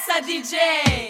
DJ.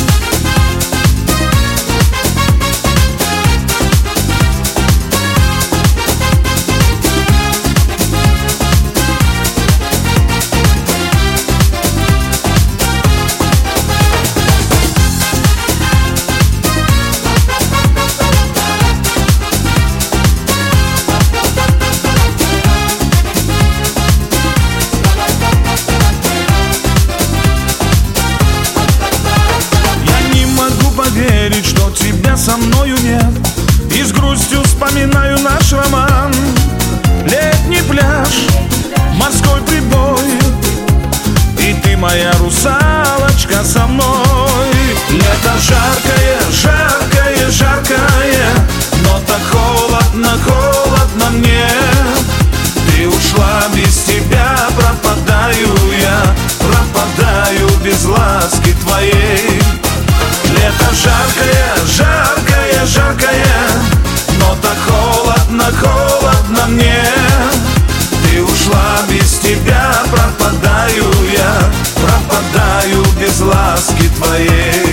Верить, что тебя со мною нет, и с грустью вспоминаю наш роман. Летний пляж, морской прибой, и ты, моя русалочка, со мной. Лето жаркое, жаркое, жаркое, но так холодно, холодно мне. Ты ушла, без тебя пропадаю я, пропадаю без ласки твоей. Лето жаркое, жаркое, жаркое, но так холодно, холодно мне. Ты ушла, без тебя пропадаю я, пропадаю без ласки твоей.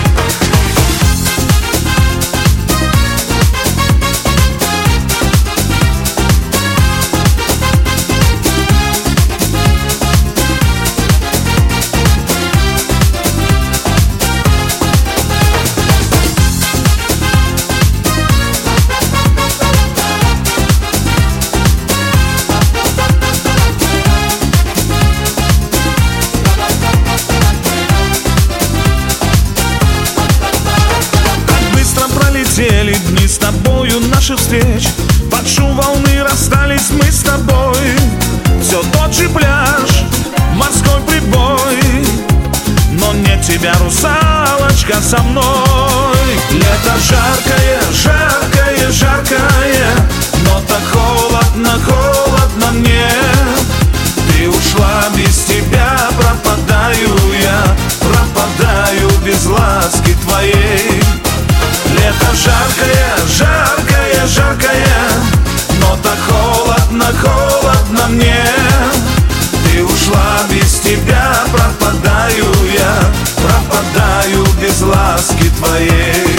Пролетели дни с тобою наших встреч, под шум волны расстались мы с тобой. Все тот же пляж, морской прибой, но нет тебя, русалочка, со мной. Лето жаркое, жаркое, жаркое, но так холодно, холодно мне. Ты ушла, без тебя пропадаю я, пропадаю без ласки твоей. Лето жаркое, жаркое, жаркое, но так холодно, холодно мне. Ты ушла, без тебя пропадаю я, пропадаю без ласки твоей.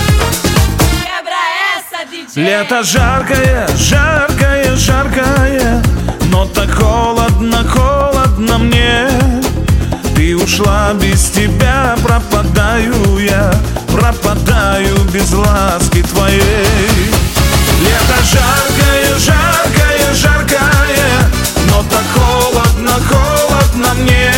Лето жаркое, жаркое, жаркое, но так холодно, холодно мне. Ты ушла, без тебя пропадаю я, пропадаю без ласки твоей. Лето жаркое, жаркое, жаркое, но так холодно, холодно мне.